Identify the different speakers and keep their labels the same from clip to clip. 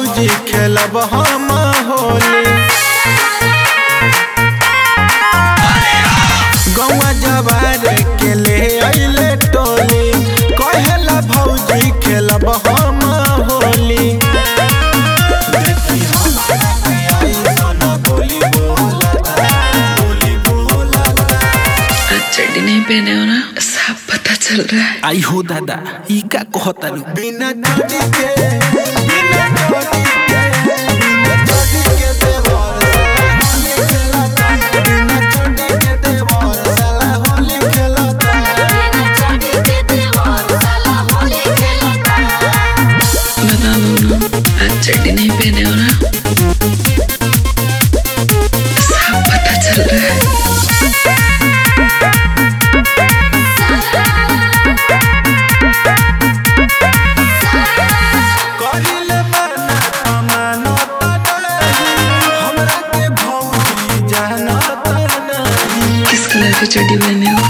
Speaker 1: भौजी खेलब हम होली। गौवा जवार के ले अइले टोली, कहेला भौजी खेलब हम होली।
Speaker 2: चड्डी नहीं पहने हो ना, सब पता चल रहा है।
Speaker 1: आई हो दादा ई का कहता बिना चोटी के, बिना चोटी के, बिना चोटी के देवर साला होली खेलता। बिना चोटी के देवर साला होली खेलता।
Speaker 2: बता दो ना, आज चड्डी नहीं पहने हो ना, सब पता चल रहा है। किस कलर की चड्डी पहने हो?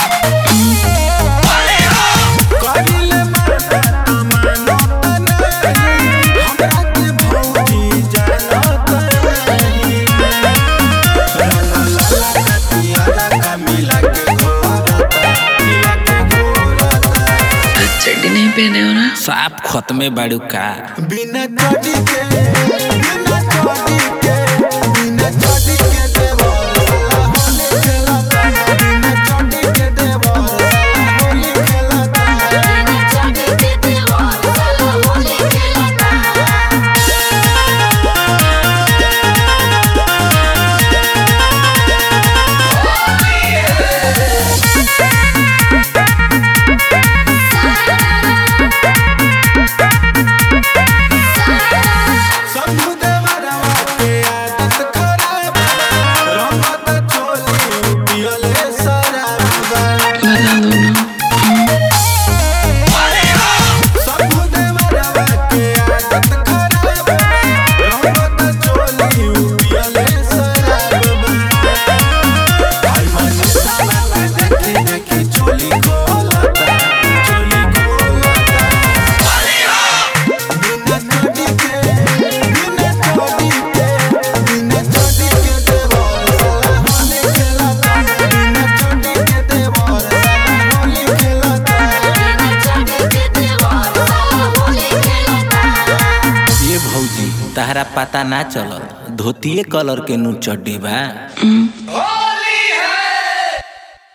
Speaker 2: चड्डी नहीं पहने हो ना,
Speaker 1: साफ खत्मे बाड़ू का। बिना चोटी के, बिना चोटी के, बिना चोटी के देवर साला होली खेलता। बिना चोटी के देवर साला होली खेलता। बिना चोटी के देवर साला होली खेलता। तहरा पता ना चलल धोतिए कलर के नु चड्डी बा।